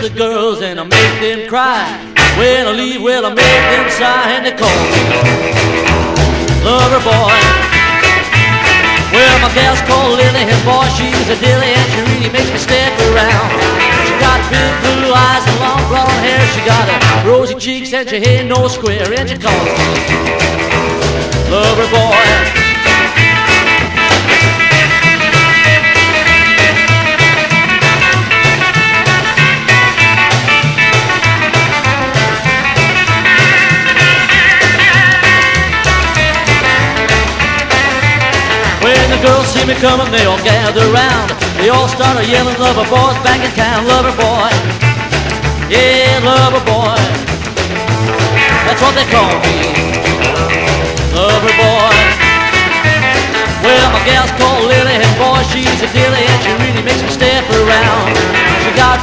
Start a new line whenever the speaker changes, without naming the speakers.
the girls and I make them cry. When I leave, well, I make them sigh, and they call me lover boy. Well, my gal's called Lily, and boy, she's a dilly, and she really makes me step around. She got big blue eyes and long blonde hair. She got rosy cheeks and she ain't no square, and she calls me lover boy. When the girls see me coming, they all gather round. They all start yelling, lover boy's back in town. Lover boy, yeah, lover boy. That's what they call me, lover boy. Well, my gal's called Lily, and boy, she's a dilly, and she really makes me step around. She got